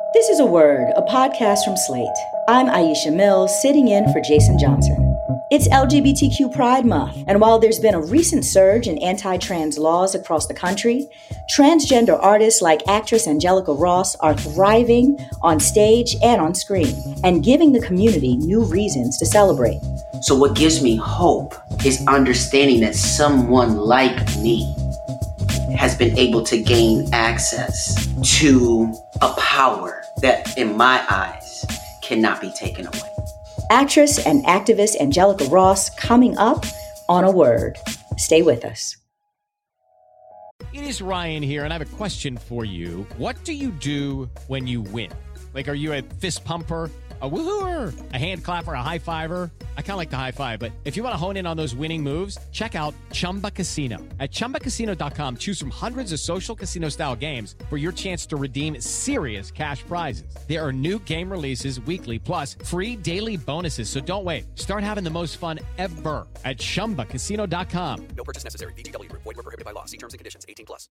This is A Word, a podcast from Slate. I'm Aisha Mills, sitting in for Jason Johnson. It's LGBTQ Pride Month, and while there's been a recent surge in anti-trans laws across the country, transgender artists like actress Angelica Ross are thriving on stage and on screen, and giving the community new reasons to celebrate. So what gives me hope is understanding that someone like me has been able to gain access to a power that, in my eyes, cannot be taken away. Actress and activist Angelica Ross coming up on A Word. Stay with us. It is Ryan here, and I have a question for you. What do you do when you win? Like, are you a fist pumper, a woohooer, a hand clapper, a high fiver? I kind of like the high five, but if you want to hone in on those winning moves, check out Chumba Casino. At ChumbaCasino.com, choose from hundreds of social casino-style games for your chance to redeem serious cash prizes. There are new game releases weekly, plus free daily bonuses, so don't wait. Start having the most fun ever at ChumbaCasino.com. No purchase necessary. VGW. Void where prohibited by law. See terms and conditions. 18+.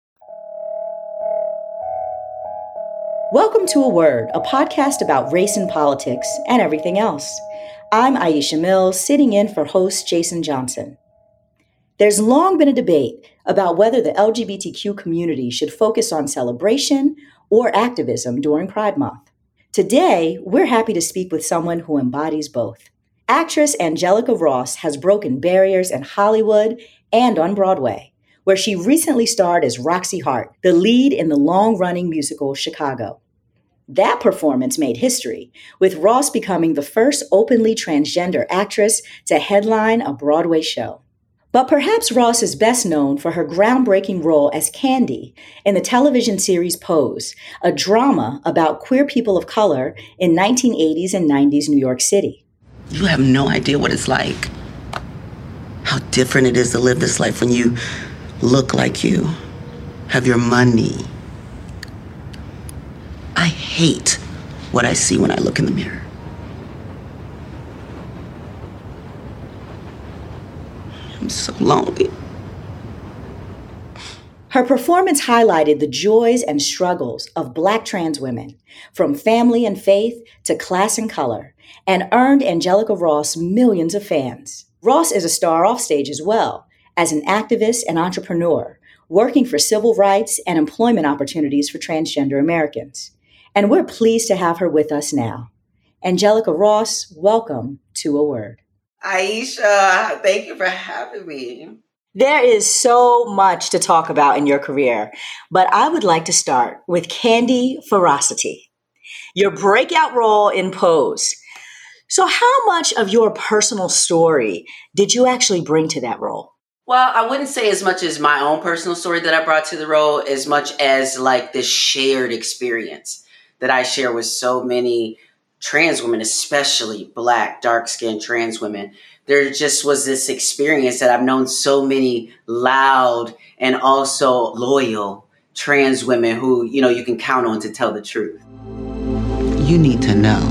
Welcome to A Word, a podcast about race and politics and everything else. I'm Aisha Mills, sitting in for host Jason Johnson. There's long been a debate about whether the LGBTQ community should focus on celebration or activism during Pride Month. Today, we're happy to speak with someone who embodies both. Actress Angelica Ross has broken barriers in Hollywood and on Broadway, where she recently starred as Roxy Hart, the lead in the long-running musical Chicago. That performance made history, with Ross becoming the first openly transgender actress to headline a Broadway show. But perhaps Ross is best known for her groundbreaking role as Candy in the television series Pose, a drama about queer people of color in 1980s and 90s New York City. You have no idea what it's like. How different it is to live this life when you look like you, have your money. I hate what I see when I look in the mirror. I'm so lonely. Her performance highlighted the joys and struggles of Black trans women, from family and faith to class and color, and earned Angelica Ross millions of fans. Ross is a star offstage as well, as an activist and entrepreneur, working for civil rights and employment opportunities for transgender Americans. And we're pleased to have her with us now. Angelica Ross, welcome to A Word. Aisha, thank you for having me. There is so much to talk about in your career, but I would like to start with Candy Ferocity, your breakout role in Pose. So how much of your personal story did you actually bring to that role? Well, I wouldn't say as much as my own personal story that I brought to the role, as much as like this shared experience that I share with so many trans women, especially Black, dark-skinned trans women. There just was this experience that I've known so many loud and also loyal trans women who, you can count on to tell the truth. You need to know.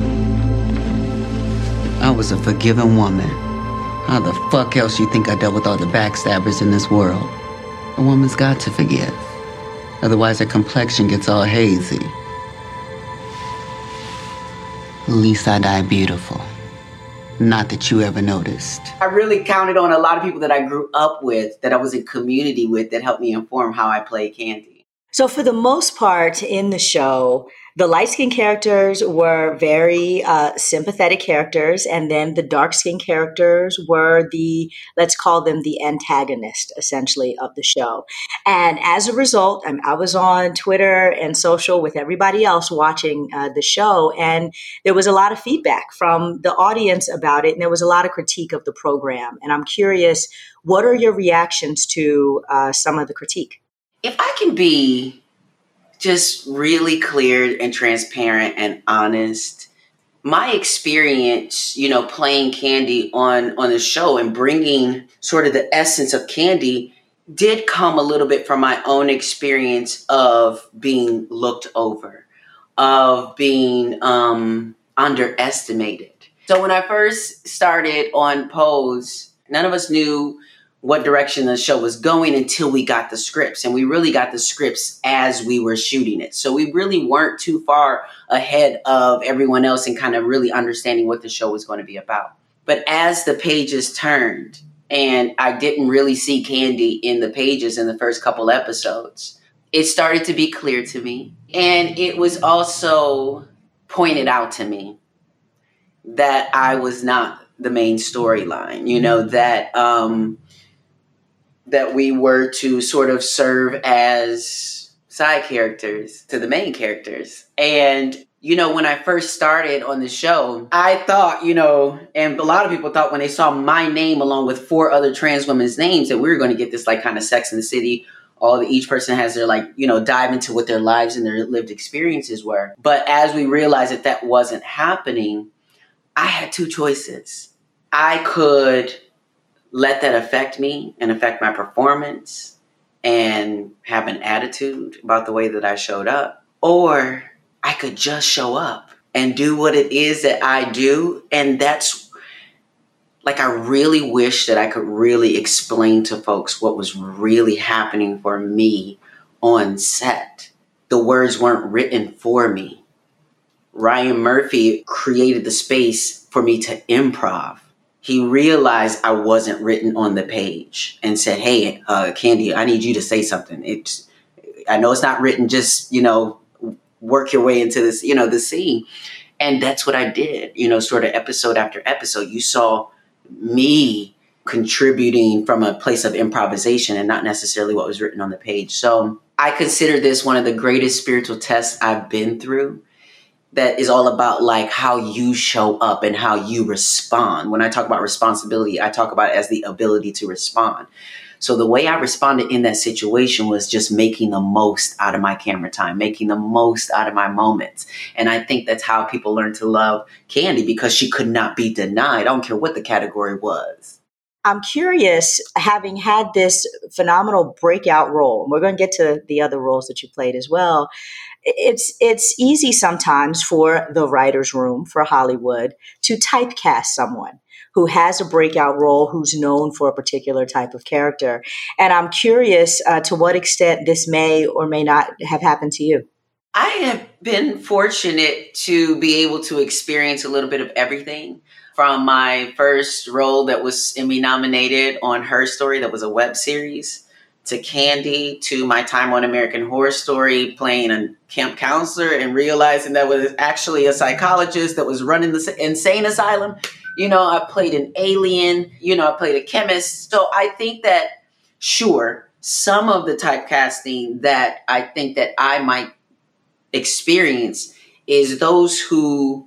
I was a forgiving woman. How the fuck else you think I dealt with all the backstabbers in this world? A woman's got to forgive. Otherwise her complexion gets all hazy. At least I die beautiful. Not that you ever noticed. I really counted on a lot of people that I grew up with, that I was in community with, that helped me inform how I play Candy. So for the most part in the show, the light-skinned characters were very sympathetic characters, and then the dark-skinned characters were let's call them the antagonist, essentially, of the show. And as a result, I was on Twitter and social with everybody else watching the show, and there was a lot of feedback from the audience about it, and there was a lot of critique of the program. And I'm curious, what are your reactions to some of the critique? If I can be just really clear and transparent and honest, my experience, playing Candy on the show and bringing sort of the essence of Candy did come a little bit from my own experience of being looked over, of being underestimated. So when I first started on Pose, none of us knew what direction the show was going until we got the scripts. And we really got the scripts as we were shooting it. So we really weren't too far ahead of everyone else in kind of really understanding what the show was going to be about. But as the pages turned, and I didn't really see Kandi in the pages in the first couple episodes, it started to be clear to me. And it was also pointed out to me that I was not the main storyline, that we were to sort of serve as side characters to the main characters. And, when I first started on the show, I thought, and a lot of people thought when they saw my name along with 4 other trans women's names that we were going to get this like kind of Sex in the City. Each person has their dive into what their lives and their lived experiences were. But as we realized that wasn't happening, I had 2 choices. I could let that affect me and affect my performance and have an attitude about the way that I showed up. Or I could just show up and do what it is that I do. And that's I really wish that I could really explain to folks what was really happening for me on set. The words weren't written for me. Ryan Murphy created the space for me to improv. He realized I wasn't written on the page and said, hey, Kandi, I need you to say something. I know it's not written, just, work your way into this, the scene. And that's what I did, sort of episode after episode. You saw me contributing from a place of improvisation and not necessarily what was written on the page. So I consider this one of the greatest spiritual tests I've been through. That is all about how you show up and how you respond. When I talk about responsibility, I talk about it as the ability to respond. So the way I responded in that situation was just making the most out of my camera time, making the most out of my moments. And I think that's how people learn to love Kandi, because she could not be denied. I don't care what the category was. I'm curious, having had this phenomenal breakout role, and we're going to get to the other roles that you played as well. It's easy sometimes for the writer's room, for Hollywood, to typecast someone who has a breakout role, who's known for a particular type of character. And I'm curious to what extent this may or may not have happened to you. I have been fortunate to be able to experience a little bit of everything. From my first role that was Emmy nominated on Her Story, that was a web series, to Kandi, to my time on American Horror Story, playing a camp counselor and realizing that was actually a psychologist that was running the insane asylum. I played an alien, I played a chemist. So I think that, sure, some of the typecasting that I think that I might experience is those who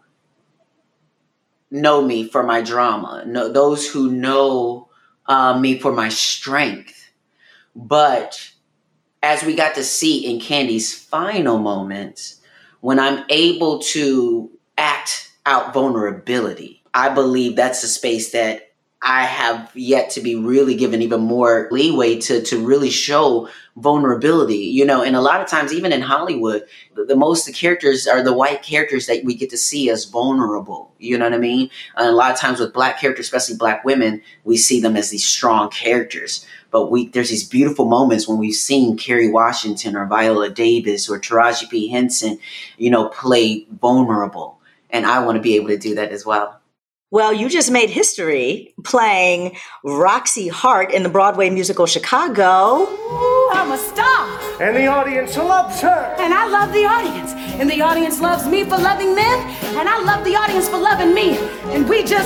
know me for my drama, those who know me for my strength. But as we got to see in Kandi's final moments, when I'm able to act out vulnerability, I believe that's a space that I have yet to be really given even more leeway to really show vulnerability, and a lot of times, even in Hollywood, the most the characters are the white characters that we get to see as vulnerable, you know what I mean? And a lot of times with Black characters, especially Black women, we see them as these strong characters. But there's these beautiful moments when we've seen Kerry Washington or Viola Davis or Taraji P. Henson, play vulnerable. And I want to be able to do that as well. Well, you just made history playing Roxie Hart in the Broadway musical Chicago. Ooh, I'm a star. And the audience loves her. And I love the audience. And the audience loves me for loving them. And I love the audience for loving me. And we just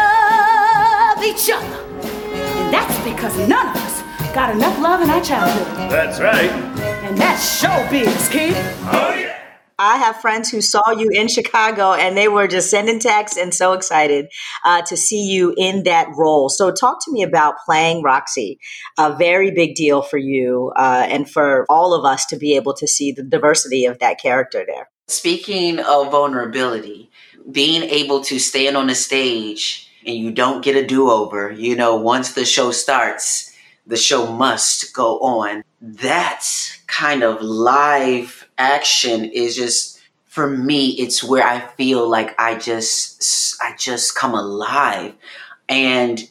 love each other. And that's because none of us got enough love in our childhood. That's right. And that's showbiz, kid. Oh, yeah. I have friends who saw you in Chicago and they were just sending texts and so excited to see you in that role. So talk to me about playing Roxie, a very big deal for you and for all of us to be able to see the diversity of that character there. Speaking of vulnerability, being able to stand on the stage and you don't get a do-over, once the show starts, the show must go on. That's kind of live action is just, for me, it's where I feel like I just come alive. And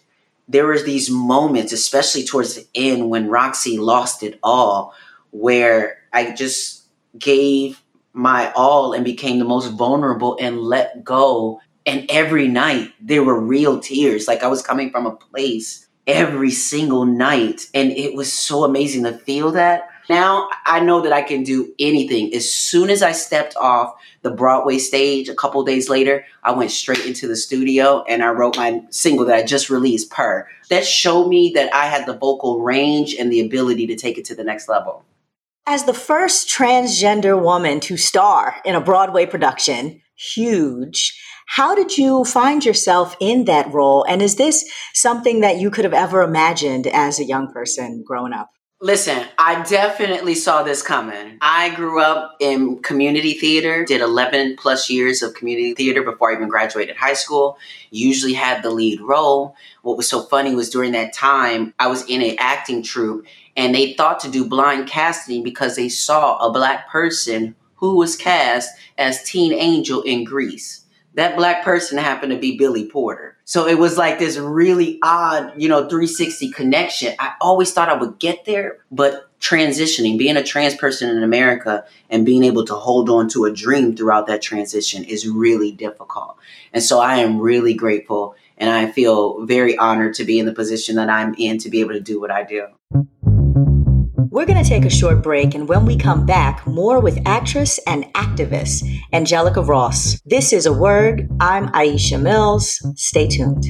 there were these moments, especially towards the end when Roxy lost it all, where I just gave my all and became the most vulnerable and let go. And every night there were real tears. Like I was coming from a place every single night. And it was so amazing to feel that. Now I know that I can do anything. As soon as I stepped off the Broadway stage, a couple days later, I went straight into the studio and I wrote my single that I just released, Purr. That showed me that I had the vocal range and the ability to take it to the next level. As the first transgender woman to star in a Broadway production, huge, how did you find yourself in that role? And is this something that you could have ever imagined as a young person growing up? Listen, I definitely saw this coming. I grew up in community theater, did 11 plus years of community theater before I even graduated high school, usually had the lead role. What was so funny was during that time, I was in an acting troupe and they thought to do blind casting because they saw a Black person who was cast as Teen Angel in Grease. That Black person happened to be Billy Porter. So it was like this really odd, 360 connection. I always thought I would get there, but transitioning, being a trans person in America and being able to hold on to a dream throughout that transition is really difficult. And so I am really grateful and I feel very honored to be in the position that I'm in to be able to do what I do. We're going to take a short break, and when we come back, more with actress and activist Angelica Ross. This is A Word. I'm Aisha Mills. Stay tuned.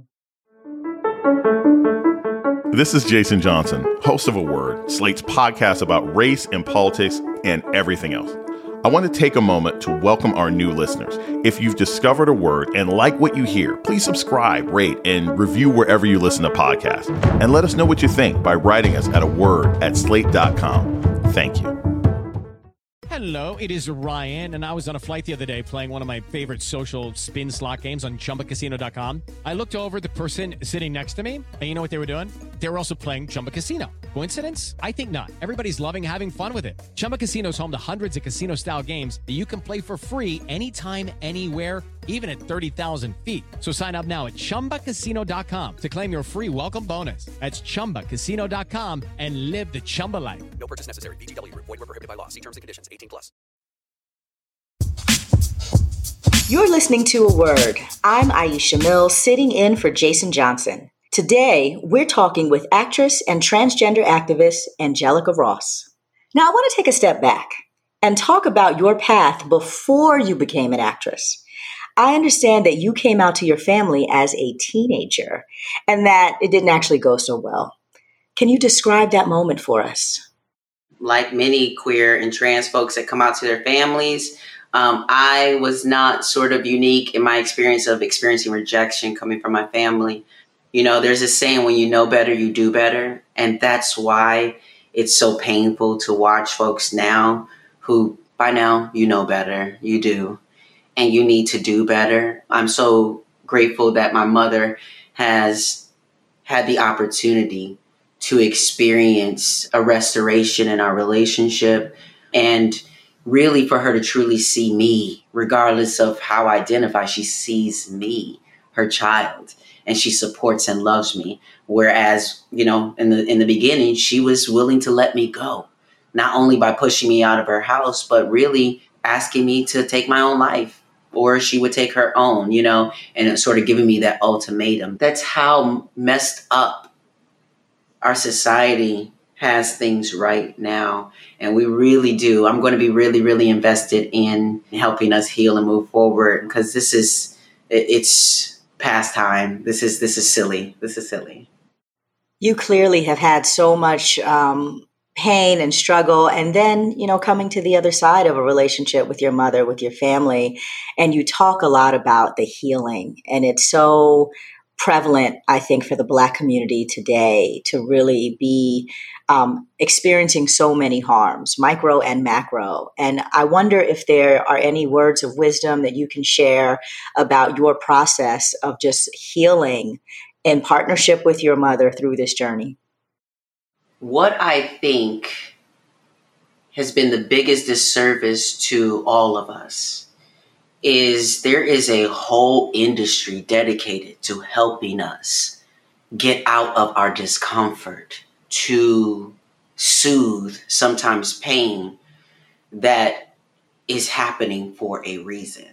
This is Jason Johnson, host of A Word, Slate's podcast about race and politics and everything else. I want to take a moment to welcome our new listeners. If you've discovered A Word and like what you hear, please subscribe, rate, and review wherever you listen to podcasts. And let us know what you think by writing us at aword@slate.com. Thank you. Hello, it is Ryan, and I was on a flight the other day playing one of my favorite social spin slot games on ChumbaCasino.com. I looked over at the person sitting next to me, and you know what they were doing? They were also playing Chumba Casino. Coincidence? I think not. Everybody's loving having fun with it. Chumba Casino is home to hundreds of casino-style games that you can play for free anytime, anywhere, even at 30,000 feet. So sign up now at ChumbaCasino.com to claim your free welcome bonus. That's ChumbaCasino.com and live the Chumba life. No purchase necessary. VGW Group. Void where prohibited by law. See terms and conditions. 18+. You're listening to A Word. I'm Aisha Mills, sitting in for Jason Johnson. Today, we're talking with actress and transgender activist Angelica Ross. Now, I want to take a step back and talk about your path before you became an actress. I understand that you came out to your family as a teenager and that it didn't actually go so well. Can you describe that moment for us? Like many queer and trans folks that come out to their families, I was not sort of unique in my experience of experiencing rejection coming from my family. There's a saying, when you know better, you do better. And that's why it's so painful to watch folks now who, by now, you know better, you do, and you need to do better. I'm so grateful that my mother has had the opportunity to experience a restoration in our relationship and really for her to truly see me, regardless of how I identify, she sees me, her child, and she supports and loves me. Whereas, in the beginning, she was willing to let me go, not only by pushing me out of her house, but really asking me to take my own life, or she would take her own, and sort of giving me that ultimatum. That's how messed up our society has things right now. And we really do. I'm going to be really, really invested in helping us heal and move forward, because it's past time. This is silly. This is silly. You clearly have had so much pain and struggle, and then, coming to the other side of a relationship with your mother, with your family, and you talk a lot about the healing, and it's so prevalent, I think, for the Black community today to really be experiencing so many harms, micro and macro. And I wonder if there are any words of wisdom that you can share about your process of just healing in partnership with your mother through this journey. What I think has been the biggest disservice to all of us is there is a whole industry dedicated to helping us get out of our discomfort, to soothe sometimes pain that is happening for a reason.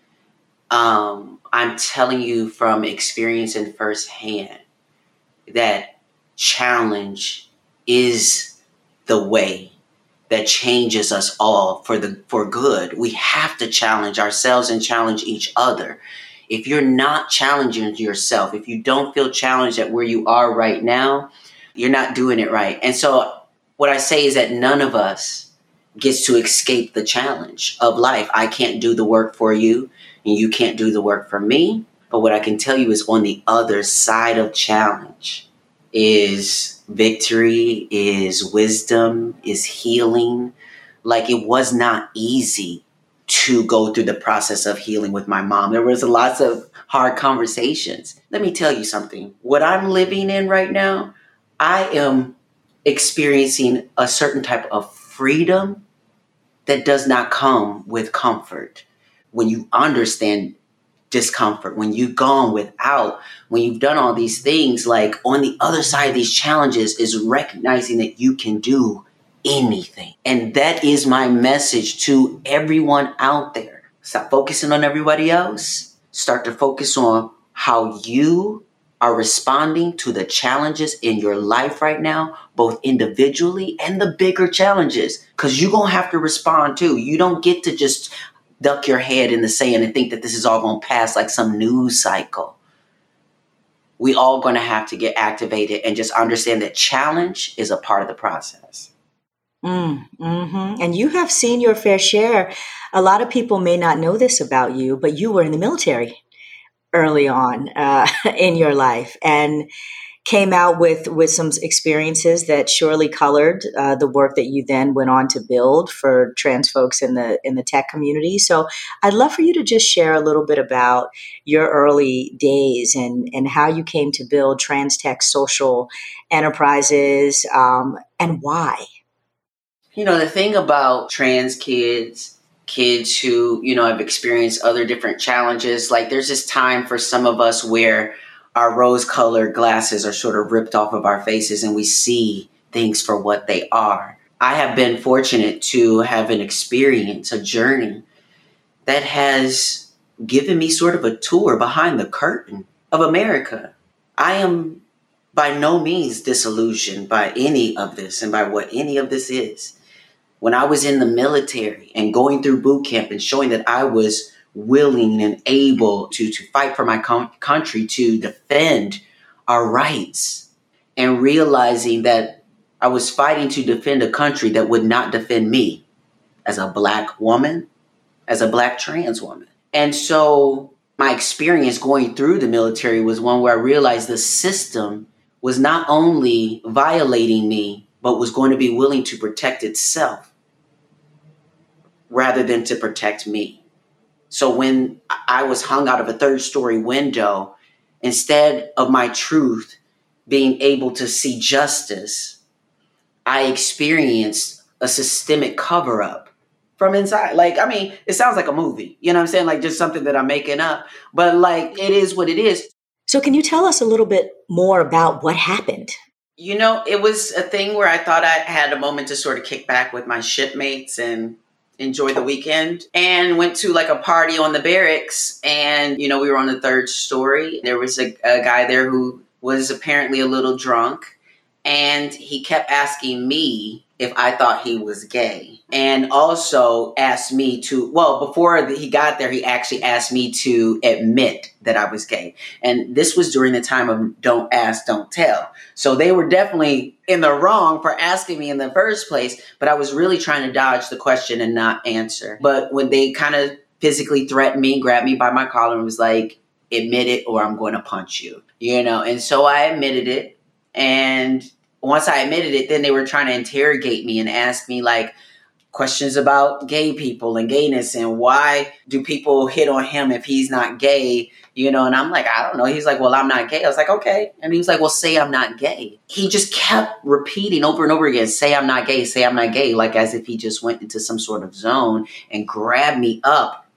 I'm telling you from experience and firsthand that challenge is the way that changes us all for good. We have to challenge ourselves and challenge each other. If you're not challenging yourself, if you don't feel challenged at where you are right now, you're not doing it right. And so what I say is that none of us gets to escape the challenge of life. I can't do the work for you, and you can't do the work for me. But what I can tell you is on the other side of challenge is victory, is wisdom, is healing. Like, it was not easy to go through the process of healing with my mom. There was lots of hard conversations. Let me tell you something. What I'm living in right now, I am experiencing a certain type of freedom that does not come with comfort. When you understand discomfort, when you've gone without, when you've done all these things, like on the other side of these challenges is recognizing that you can do anything. And that is my message to everyone out there. Stop focusing on everybody else. Start to focus on how you are responding to the challenges in your life right now, both individually and the bigger challenges, because you're going to have to respond too. You don't get to just duck your head in the sand and think that this is all going to pass like some news cycle. We all going to have to get activated and just understand that challenge is a part of the process. And you have seen your fair share. A lot of people may not know this about you, but you were in the military early on in your life and came out with some experiences that surely colored the work that you then went on to build for trans folks in the tech community. So I'd love for you to just share a little bit about your early days and how you came to build trans tech social enterprises and why. You know, the thing about trans kids who, you know, have experienced other different challenges, like there's this time for some of us where our rose-colored glasses are sort of ripped off of our faces and we see things for what they are. I have been fortunate to have an experience, a journey that has given me sort of a tour behind the curtain of America. I am by no means disillusioned by any of this and by what any of this is. When I was in the military and going through boot camp and showing that I was willing and able to fight for my country, to defend our rights, and realizing that I was fighting to defend a country that would not defend me as a Black woman, as a Black trans woman. And so my experience going through the military was one where I realized the system was not only violating me, but was going to be willing to protect itself rather than to protect me. So when I was hung out of a third-story window, instead of my truth being able to see justice, I experienced a systemic cover-up from inside. Like, I mean, it sounds like a movie. You know what I'm saying? Like just something that I'm making up. But like, it is what it is. So can you tell us a little bit more about what happened? You know, it was a thing where I thought I had a moment to sort of kick back with my shipmates and enjoy the weekend, and went to like a party on the barracks. And, you know, we were on the third story. There was a guy there who was apparently a little drunk, and he kept asking me if I thought he was gay, and also asked me to, well, before he got there, he actually asked me to admit that I was gay. And this was during the time of don't ask, don't tell. So they were definitely in the wrong for asking me in the first place, but I was really trying to dodge the question and not answer. But when they kind of physically threatened me, grabbed me by my collar and was like, admit it or I'm going to punch you, you know? And so I admitted it. And once I admitted it, then they were trying to interrogate me and ask me like questions about gay people and gayness and why do people hit on him if he's not gay, you know? And I'm like, I don't know. He's like, well, I'm not gay. I was like, okay. And he was like, well, say I'm not gay. He just kept repeating over and over again, say I'm not gay, say I'm not gay, like as if he just went into some sort of zone and grabbed me up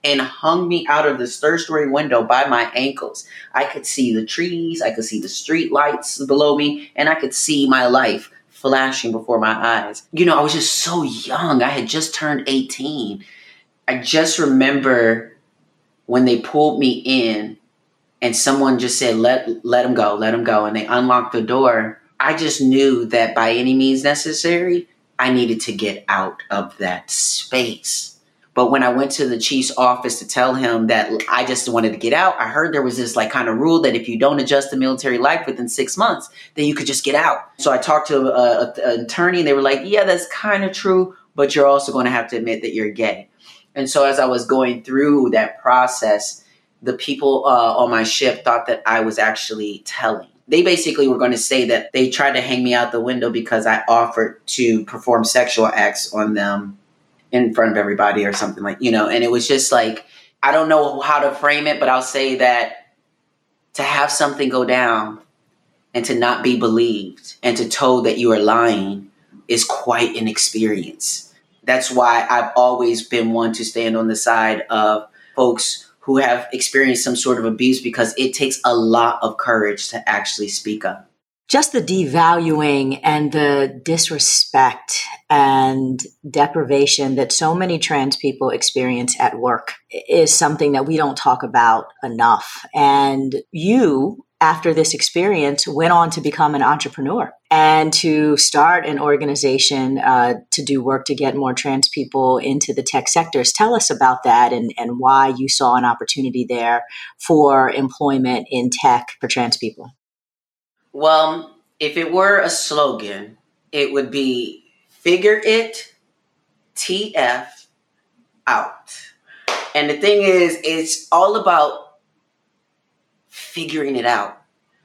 and hung me out of this third-story window by my ankles. I could see the trees, I could see the street lights below me, and I could see my life flashing before my eyes. You know, I was just so young. I had just turned 18. I just remember when they pulled me in and someone just said, let him go, and they unlocked the door. I just knew that by any means necessary, I needed to get out of that space. But when I went to the chief's office to tell him that I just wanted to get out, I heard there was this like kind of rule that if you don't adjust to military life within 6 months, then you could just get out. So I talked to an attorney and they were like, yeah, that's kind of true, but you're also going to have to admit that you're gay. And so as I was going through that process, the people on my ship thought that I was actually telling. They basically were going to say that they tried to hang me out the window because I offered to perform sexual acts on them in front of everybody or something like, you know, and it was just like, I don't know how to frame it, but I'll say that to have something go down and to not be believed and to told that you are lying is quite an experience. That's why I've always been one to stand on the side of folks who have experienced some sort of abuse, because it takes a lot of courage to actually speak up. Just the devaluing and the disrespect and deprivation that so many trans people experience at work is something that we don't talk about enough. And you, after this experience, went on to become an entrepreneur and to start an organization to do work to get more trans people into the tech sectors. Tell us about that and why you saw an opportunity there for employment in tech for trans people. Well, if it were a slogan, it would be figure it TF out. And the thing is, it's all about figuring it out.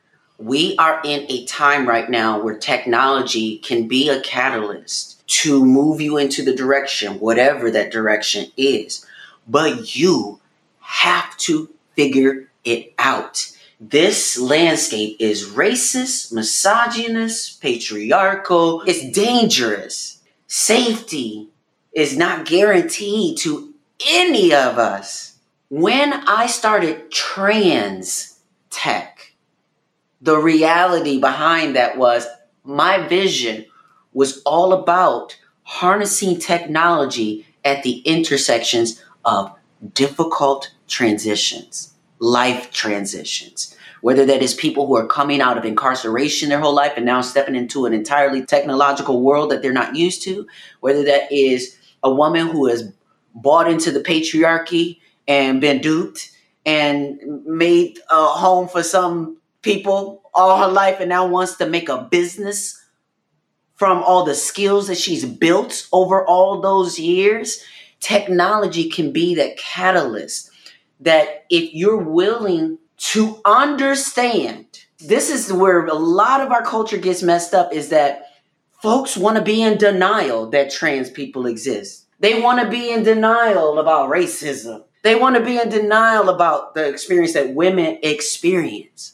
We are in a time right now where technology can be a catalyst to move you into the direction, whatever that direction is. But you have to figure it out. This landscape is racist, misogynist, patriarchal. It's dangerous. Safety is not guaranteed to any of us. When I started trans tech, the reality behind that was my vision was all about harnessing technology at the intersections of difficult transitions, life transitions, whether that is people who are coming out of incarceration their whole life and now stepping into an entirely technological world that they're not used to, whether that is a woman who has bought into the patriarchy and been duped and made a home for some people all her life and now wants to make a business from all the skills that she's built over all those years. Technology can be that catalyst that if you're willing to understand, this is where a lot of our culture gets messed up, is that folks want to be in denial that trans people exist. They want to be in denial about racism. They want to be in denial about the experience that women experience.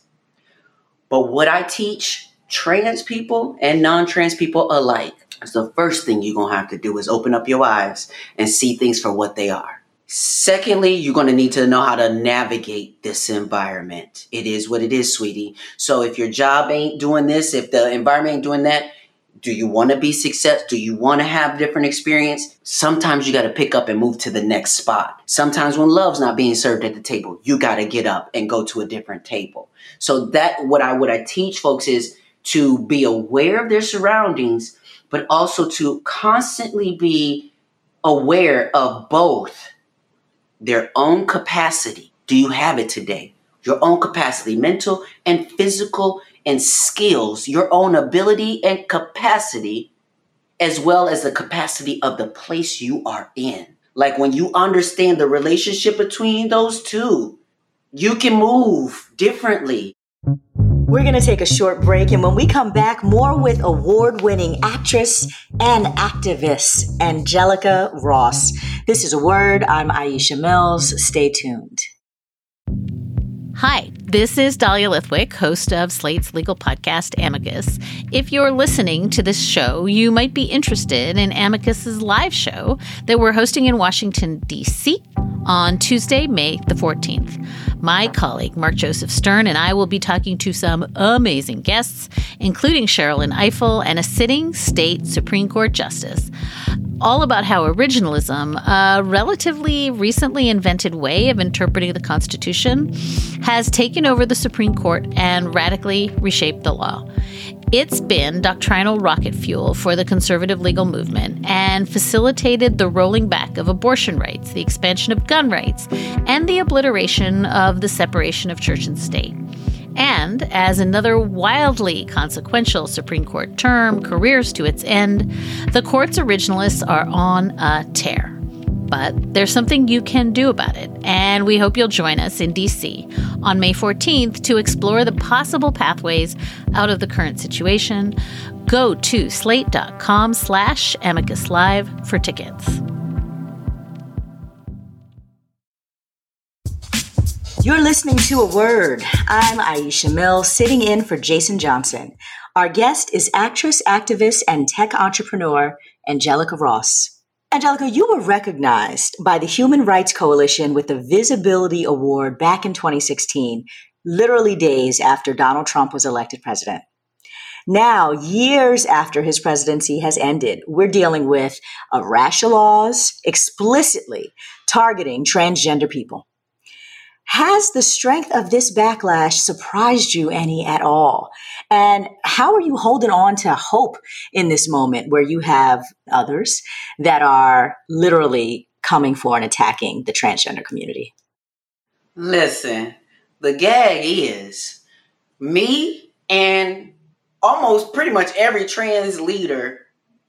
But what I teach trans people and non-trans people alike is the first thing you're going to have to do is open up your eyes and see things for what they are. Secondly, you're going to need to know how to navigate this environment. It is what it is, sweetie. So if your job ain't doing this, if the environment ain't doing that, do you want to be successful? Do you want to have different experience? Sometimes you got to pick up and move to the next spot. Sometimes when love's not being served at the table, you got to get up and go to a different table. So that what I teach folks is to be aware of their surroundings, but also to constantly be aware of both their own capacity. Do you have it today? Your own capacity, mental and physical, and skills, your own ability and capacity, as well as the capacity of the place you are in. Like when you understand the relationship between those two, you can move differently. We're going to take a short break, and when we come back, more with award-winning actress and activist Angelica Ross. This is A Word. I'm Aisha Mills. Stay tuned. Hi, this is Dahlia Lithwick, host of Slate's legal podcast, Amicus. If you're listening to this show, you might be interested in Amicus's live show that we're hosting in Washington, D.C. on Tuesday, May the 14th. My colleague, Mark Joseph Stern, and I will be talking to some amazing guests, including Sherrilyn Ifill and a sitting state Supreme Court justice, all about how originalism, a relatively recently invented way of interpreting the Constitution, has taken over the Supreme Court and radically reshaped the law. It's been doctrinal rocket fuel for the conservative legal movement and facilitated the rolling back of abortion rights, the expansion of gun rights, and the obliteration of the separation of church and state. And as another wildly consequential Supreme Court term careers to its end, the court's originalists are on a tear. But there's something you can do about it, and we hope you'll join us in D.C. on May 14th to explore the possible pathways out of the current situation. Go to slate.com/Amicus Live for tickets. You're listening to A Word. I'm Aisha Mills, sitting in for Jason Johnson. Our guest is actress, activist, and tech entrepreneur, Angelica Ross. Angelica, you were recognized by the Human Rights Coalition with the Visibility Award back in 2016, literally days after Donald Trump was elected president. Now, years after his presidency has ended, we're dealing with racial laws explicitly targeting transgender people. Has the strength of this backlash surprised you any at all? And how are you holding on to hope in this moment where you have others that are literally coming for and attacking the transgender community? Listen, the gag is me and almost pretty much every trans leader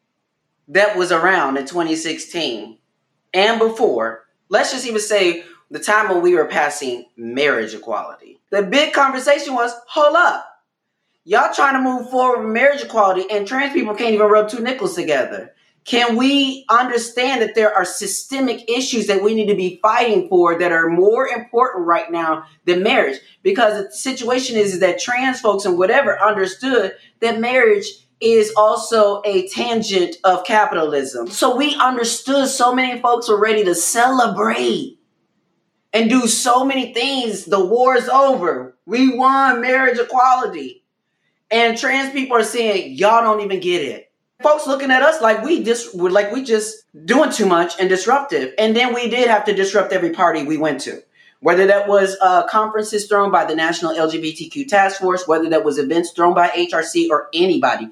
that was around in 2016 and before. Let's just even say the time when we were passing marriage equality. The big conversation was, hold up. Y'all trying to move forward with marriage equality and trans people can't even rub two nickels together. Can we understand that there are systemic issues that we need to be fighting for that are more important right now than marriage? Because the situation is that trans folks and whatever understood that marriage is also a tangent of capitalism. So we understood so many folks were ready to celebrate and do so many things. The war's over. We won marriage equality. And trans people are saying, y'all don't even get it. Folks looking at us like we just doing too much and disruptive. And then we did have to disrupt every party we went to. Whether that was conferences thrown by the National LGBTQ Task Force, whether that was events thrown by HRC or anybody,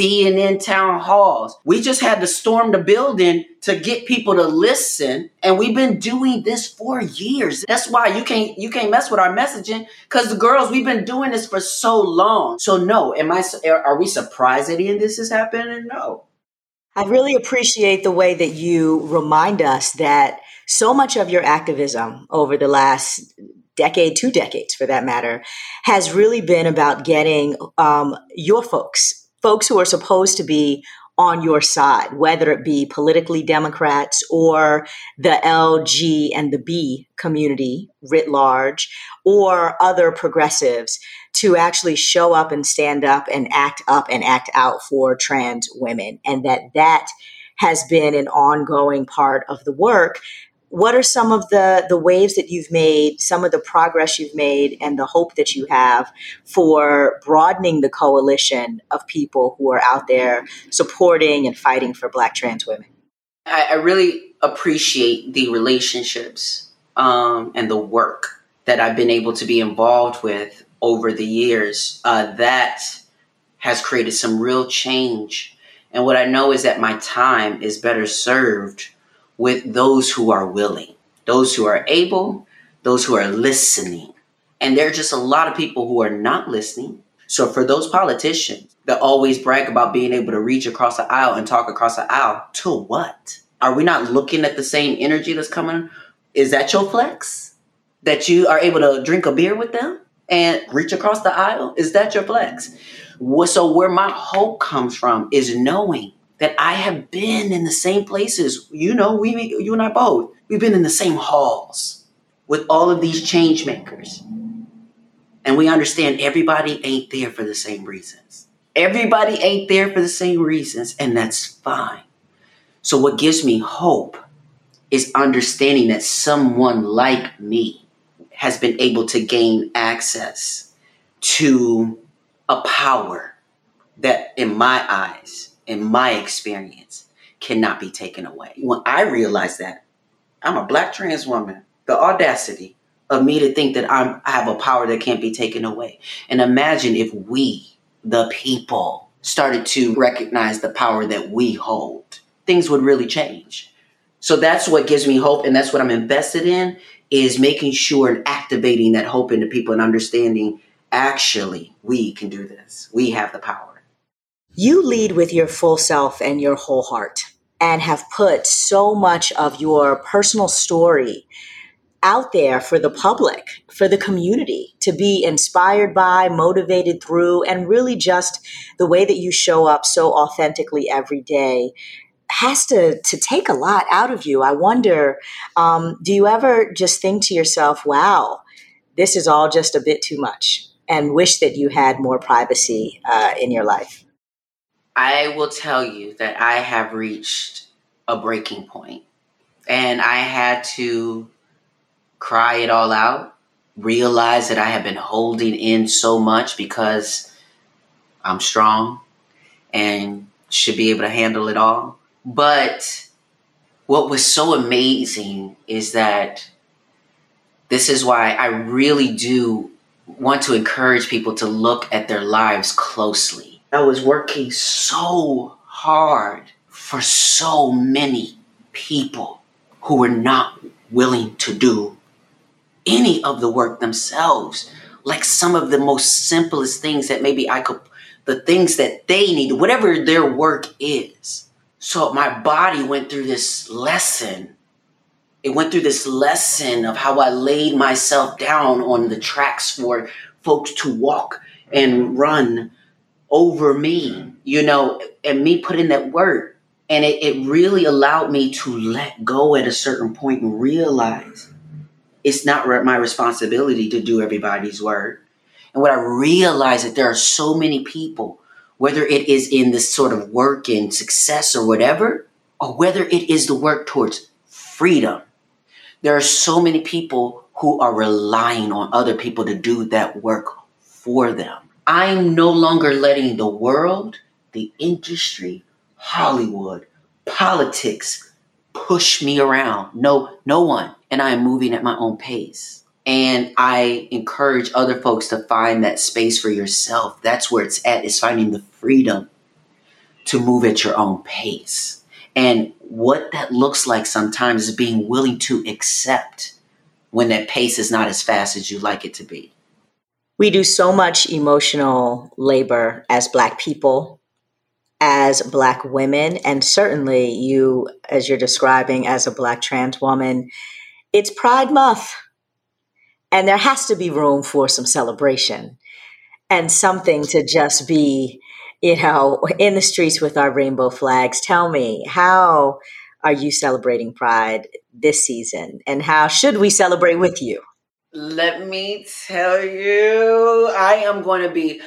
CNN town halls. We just had to storm the building to get people to listen. And we've been doing this for years. That's why you can't mess with our messaging, because the girls, we've been doing this for so long. So no, are we surprised that any of this is happening? No. I really appreciate the way that you remind us that so much of your activism over the last decade, 2 decades for that matter, has really been about getting your folks who are supposed to be on your side, whether it be politically Democrats or the LG and the B community writ large, or other progressives, to actually show up and stand up and act out for trans women. And that has been an ongoing part of the work. What are some of the waves that you've made, some of the progress you've made, and the hope that you have for broadening the coalition of people who are out there supporting and fighting for Black trans women? I really appreciate the relationships and the work that I've been able to be involved with over the years. That has created some real change. And what I know is that my time is better served with those who are willing, those who are able, those who are listening. And there are just a lot of people who are not listening. So for those politicians that always brag about being able to reach across the aisle and talk across the aisle, to what? Are we not looking at the same energy that's coming? Is that your flex? That you are able to drink a beer with them and reach across the aisle? Is that your flex? So where my hope comes from is knowing that I have been in the same places. You know, you and I both, we've been in the same halls with all of these change makers. And we understand everybody ain't there for the same reasons. Everybody ain't there for the same reasons, and that's fine. So what gives me hope is understanding that someone like me has been able to gain access to a power that, in my eyes, in my experience, cannot be taken away. When I realized that, I'm a Black trans woman, the audacity of me to think that I have a power that can't be taken away. And imagine if we, the people, started to recognize the power that we hold, things would really change. So that's what gives me hope, and that's what I'm invested in, is making sure and activating that hope into people and understanding, actually, we can do this. We have the power. You lead with your full self and your whole heart, and have put so much of your personal story out there for the public, for the community to be inspired by, motivated through, and really just the way that you show up so authentically every day has to take a lot out of you. I wonder, do you ever just think to yourself, wow, this is all just a bit too much, and wish that you had more privacy in your life? I will tell you that I have reached a breaking point, and I had to cry it all out, realize that I have been holding in so much because I'm strong and should be able to handle it all. But what was so amazing is that this is why I really do want to encourage people to look at their lives closely. I was working so hard for so many people who were not willing to do any of the work themselves. Like some of the most simplest things that maybe the things that they need, whatever their work is. So my body went through this lesson. It went through this lesson of how I laid myself down on the tracks for folks to walk and run over me, and me put in that work. And it really allowed me to let go at a certain point and realize it's not my responsibility to do everybody's work. And what I realized that there are so many people, whether it is in this sort of work and success or whatever, or whether it is the work towards freedom, there are so many people who are relying on other people to do that work for them. I'm no longer letting the world, the industry, Hollywood, politics push me around. No one. And I am moving at my own pace. And I encourage other folks to find that space for yourself. That's where it's at, is finding the freedom to move at your own pace. And what that looks like sometimes is being willing to accept when that pace is not as fast as you like it to be. We do so much emotional labor as Black people, as Black women, and certainly you, as you're describing, as a Black trans woman. It's Pride Month, and there has to be room for some celebration and something to just be, in the streets with our rainbow flags. Tell me, how are you celebrating Pride this season, and how should we celebrate with you? Let me tell you, I am going to be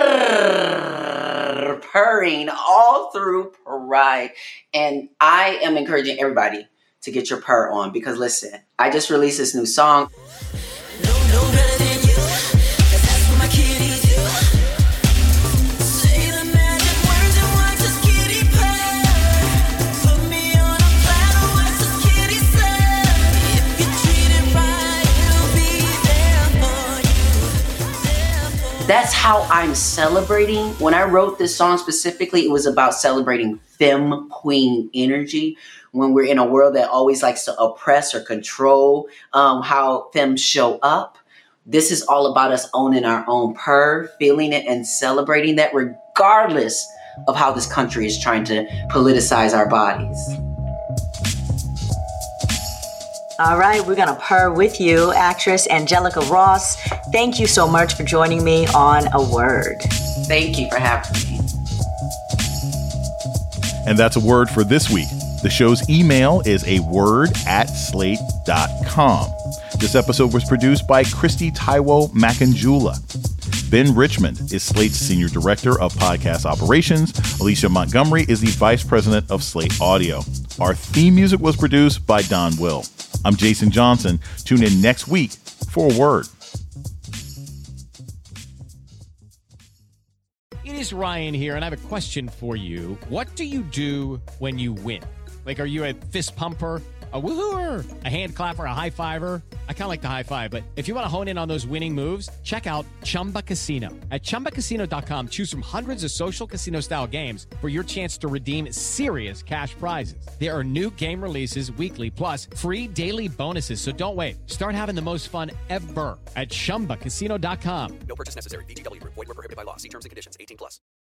purring all through Pride. And I am encouraging everybody to get your purr on, because listen, I just released this new song. That's how I'm celebrating. When I wrote this song specifically, it was about celebrating femme queen energy. When we're in a world that always likes to oppress or control how femmes show up, this is all about us owning our own purr, feeling it and celebrating that, regardless of how this country is trying to politicize our bodies. All right, we're going to purr with you, actress Angelica Ross. Thank you so much for joining me on A Word. Thank you for having me. And that's A Word for this week. The show's email is aword@slate.com. This episode was produced by Christy Taiwo Makanjula. Ben Richmond is Slate's Senior Director of Podcast Operations. Alicia Montgomery is the Vice President of Slate Audio. Our theme music was produced by Don Will. I'm Jason Johnson. Tune in next week for A Word. It is Ryan here, and I have a question for you. What do you do when you win? Like, are you a fist pumper, a woohooer, a hand clapper, a high fiver? I kind of like the high five, but if you want to hone in on those winning moves, check out Chumba Casino. At ChumbaCasino.com, choose from hundreds of social casino style games for your chance to redeem serious cash prizes. There are new game releases weekly, plus free daily bonuses. So don't wait. Start having the most fun ever at ChumbaCasino.com. No purchase necessary. VGW Group. Void where prohibited by law. See terms and conditions. 18+.